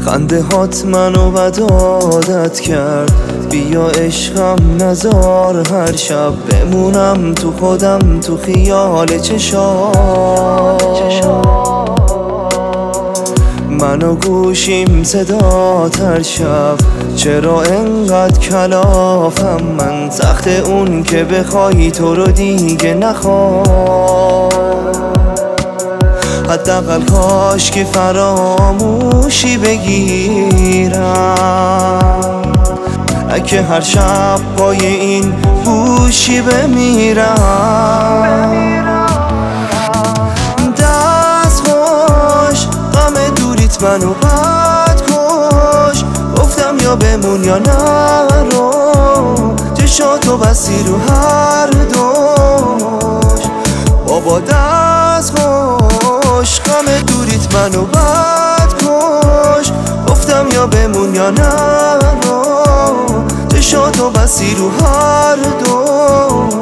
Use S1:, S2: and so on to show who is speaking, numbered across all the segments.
S1: خنده هات منو بد عادت کرد. بیا عشقم نزار هر شب بمونم تو خودم تو خیال چشات. منو گوشیم صدات هر شب، چرا انقدر کلافم من؟ سخت اون که بخوای تو رو دیگه نخوام. حداقل کاش که فراموشی بگیرم، اگه هر شب پای این گوشی بمیرم. دست خوش غم دوریت منو بد کش، گفتم یا بمون یا نرو، چشاتو بستی رو هر دوش. بابا دست خوش غم دوریت منو بد کش، گفتم یا بمون یا نرو، چشاتو بستی رو هر دوش.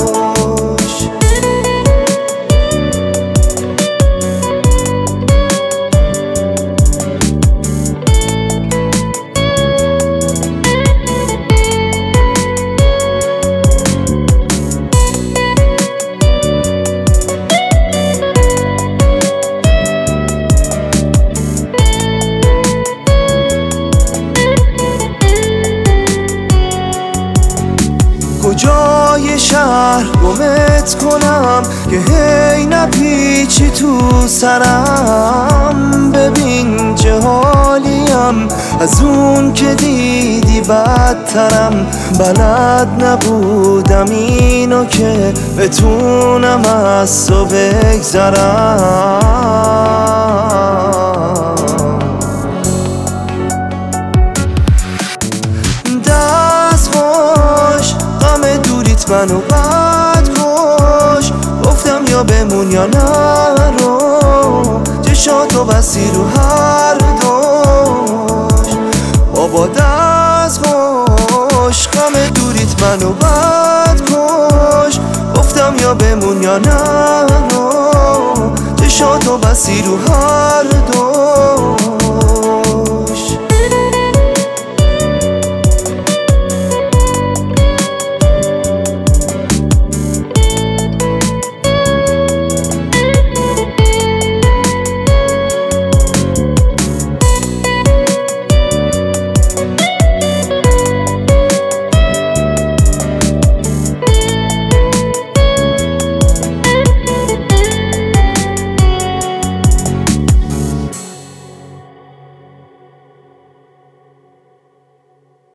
S1: کجای شهر گمت کنم که هی نپیچی تو سرم؟ ببین چه حالیم، از اون که دیدی بدترم. بلد نبودم اینو که بتونم از تو بگذرم. دست خوش غم دوریت منو بد کش، گفتم یا بمون یا نرو، چشاتو بستی رو هر دوش. بابا دست خوش غم دوریت منو بد کش، گفتم یا بمون یا نرو، چشاتو بستی رو هر دوش.